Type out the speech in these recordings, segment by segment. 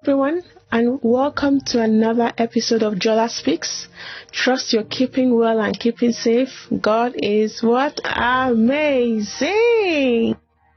Everyone, and welcome to another episode of Jola Speaks. Trust you're keeping well and keeping safe. God is what? Amazing!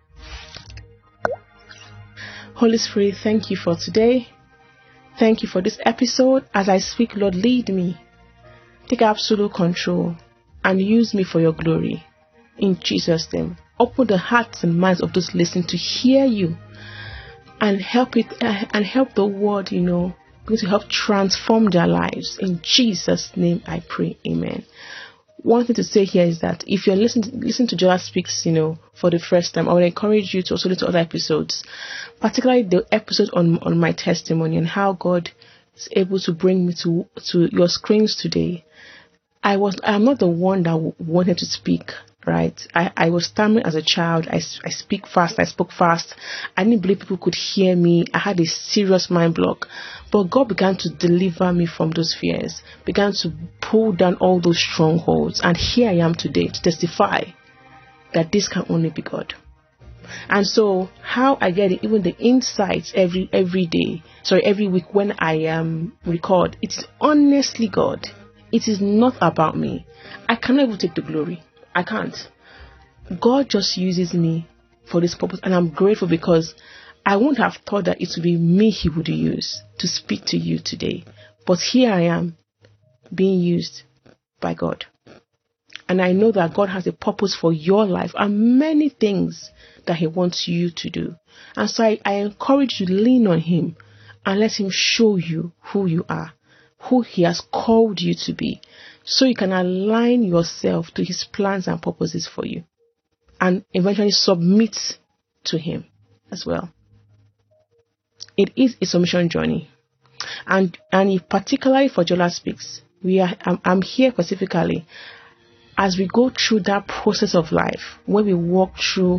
Holy Spirit, thank you for today. Thank you for this episode. As I speak, Lord, lead me. Take absolute control and use me for your glory. In Jesus' name, open the hearts and minds of those listening to hear you. And help the word, going to help transform their lives. In Jesus' name I pray, amen. One thing to say here is that if you're listening to Jola Speaks, for the first time, I would encourage you to also listen to other episodes, particularly the episode on my testimony and how God is able to bring me to your screens today. I'm not the one that wanted to speak. Right. I was stammering as a child. I spoke fast. I didn't believe people could hear me. I had a serious mind block. But God began to deliver me from those fears, began to pull down all those strongholds. And here I am today to testify that this can only be God. And so how I get it, even the insights every week when I record, it is honestly God. It is not about me. I cannot even take the glory. I can't. God just uses me for this purpose, and I'm grateful because I wouldn't have thought that it would be me He would use to speak to you today. But here I am being used by God. And I know that God has a purpose for your life and many things that He wants you to do. And so I encourage you to lean on Him and let Him show you who you are, who He has called you to be, so you can align yourself to His plans and purposes for you and eventually submit to Him as well. It is a submission journey. And particularly for Jola Speaks, I'm here specifically as we go through that process of life, where we walk through,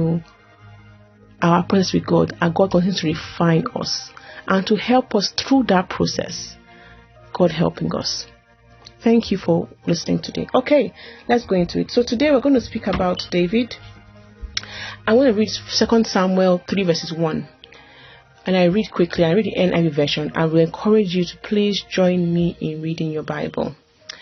our process with God, and God continues to refine us and to help us through that process. God helping us. Thank you for listening today. Okay, let's go into it. So today we're going to speak about David. I want to read 2 Samuel 3 verses 1. And I read quickly. I read the NIV version. I will encourage you to please join me in reading your Bible.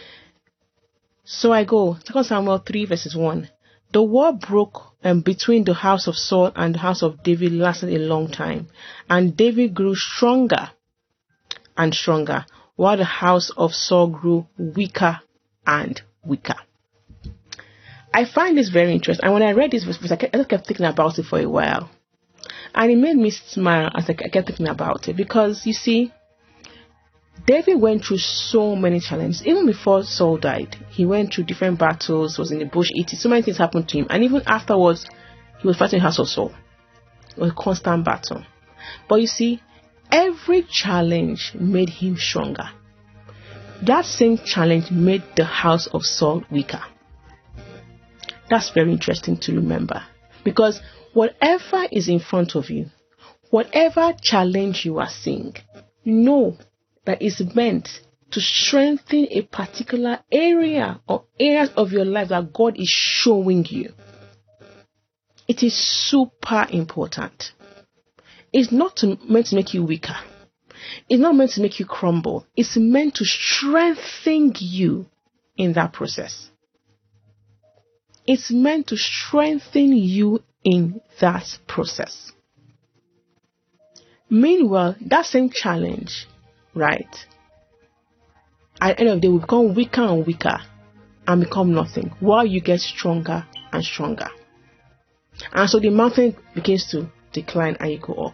So I go. 2 Samuel 3 verses 1. The war broke between the house of Saul and the house of David lasted a long time. And David grew stronger and stronger, while the house of Saul grew weaker and weaker. I find this very interesting. And when I read this verse, I kept thinking about it for a while. And it made me smile as I kept thinking about it. Because, you see, David went through so many challenges. Even before Saul died, he went through different battles, was in the bush eating. So many things happened to him. And even afterwards, he was fighting the house of Saul. It was a constant battle. But you see, every challenge made him stronger. That same challenge made the house of Saul weaker. That's very interesting to remember. Because whatever is in front of you, whatever challenge you are seeing, know that it's meant to strengthen a particular area or areas of your life that God is showing you. It is super important. It's not meant to make you weaker. It's not meant to make you crumble. It's meant to strengthen you in that process. It's meant to strengthen you in that process. Meanwhile, that same challenge, right, at the end of the day will become weaker and weaker and become nothing while you get stronger and stronger. And so the mountain begins to decline and you go up.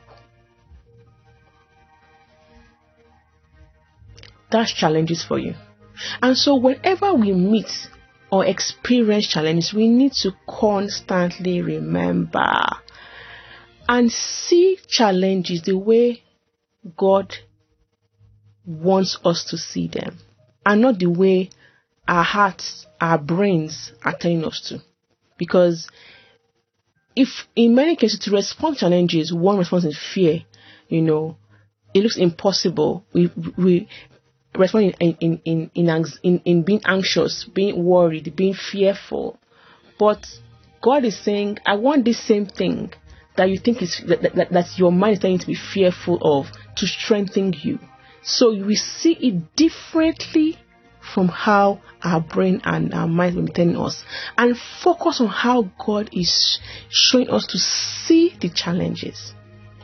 That's challenges for you. And so whenever we meet or experience challenges, we need to constantly remember and see challenges the way God wants us to see them, and not the way our hearts, our brains are telling us to. Because if in many cases to respond to challenges, one responds in fear, it looks impossible. We respond in being anxious, being worried, being fearful. But God is saying, I want this same thing that you think is that your mind is telling you to be fearful of, to to strengthen you. So you will see it differently from how our brain and our mind will be telling us, and focus on how God is showing us to see the challenges.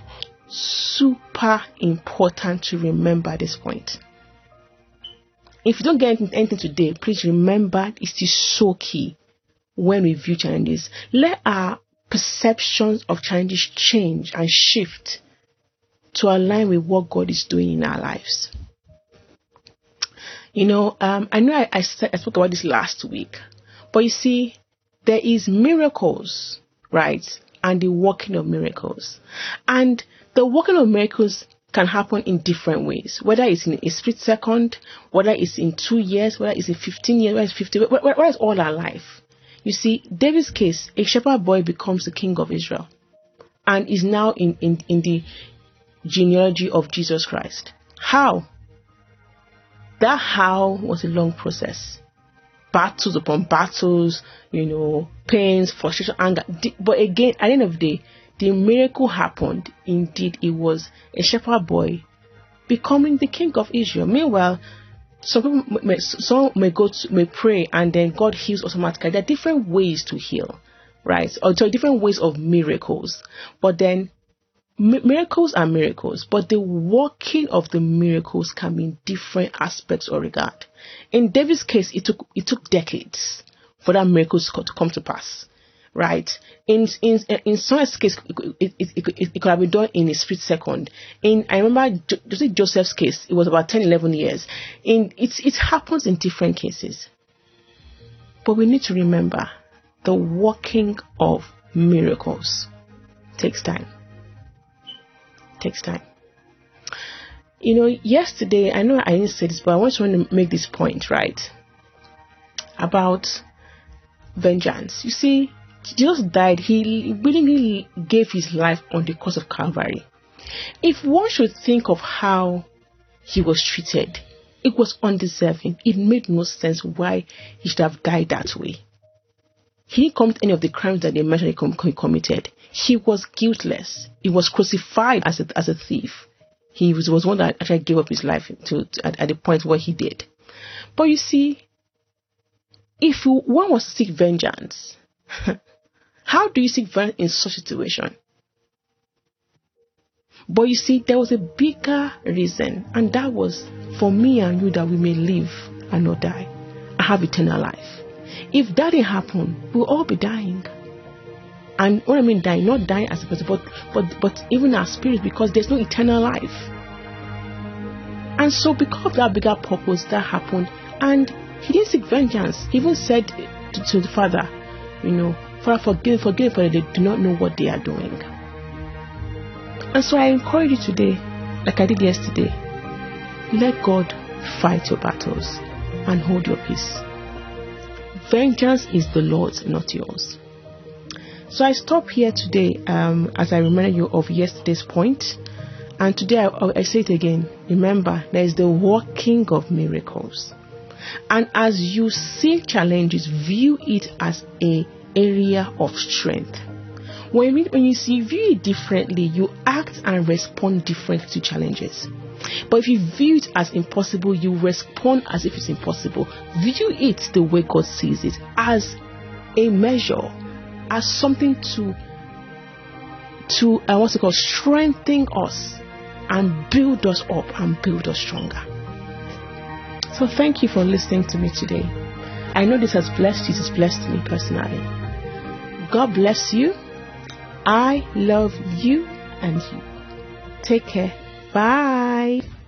Super important to remember this point. If you don't get anything today, please remember it is so key when we view challenges. Let our perceptions of challenges change and shift to align with what God is doing in our lives. I know I spoke about this last week, but you see, there is miracles, right? And the working of miracles. And the working of miracles can happen in different ways, whether it's in a split second, whether it's in 2 years, whether it's in 15 years, whether it's 50, whether it's all our life. You see, David's case, a shepherd boy becomes the king of Israel and is now in the genealogy of Jesus Christ. How? That how was a long process. Battles upon battles, pains, frustration, anger. But again, at the end of the day, the miracle happened. Indeed, it was a shepherd boy becoming the king of Israel. Meanwhile, some people may pray and then God heals automatically. There are different ways to heal, right? Or different ways of miracles. But then miracles are miracles, but the working of the miracles can be in different aspects or regard. In David's case, it took decades for that miracle to come to pass, right? In Saul's case, it could have been done in a split second. I remember Joseph's case, it was about 10-11 years. It happens in different cases, but we need to remember the working of miracles takes time. Yesterday, I know I didn't say this, but I want to make this point, right? About vengeance. You see, Jesus died. He willingly gave his life on the cross of Calvary. If one should think of how he was treated, it was undeserving. It made no sense why he should have died that way. He didn't commit any of the crimes that they mentioned he committed. He was guiltless. He was crucified as a thief. He was one that actually gave up his life at the point where he did. But you see, if one was to seek vengeance, how do you seek vengeance in such a situation? But you see, there was a bigger reason, and that was for me and you, that we may live and not die and have eternal life. If that didn't happen, we'll all be dying. And what I mean dying, not dying as a person, but even our spirit, because there's no eternal life. And so because of that bigger purpose, that happened. And he didn't seek vengeance. He even said to the Father, Father, forgive, for they do not know what they are doing. And so I encourage you today, like I did yesterday, let God fight your battles and hold your peace. Vengeance is the Lord's, not yours. So I stop here today as I remind you of yesterday's point. And today I say it again. Remember, there is the working of miracles. And as you see challenges, view it as an area of strength. When you view it differently, you act and respond differently to challenges. But if you view it as impossible, you respond as if it's impossible. View it the way God sees it, as a measure, as something to strengthen us and build us up and build us stronger. So thank you for listening to me today. I know this has blessed you. It has blessed me personally. God bless you. I love you and you. Take care. Bye.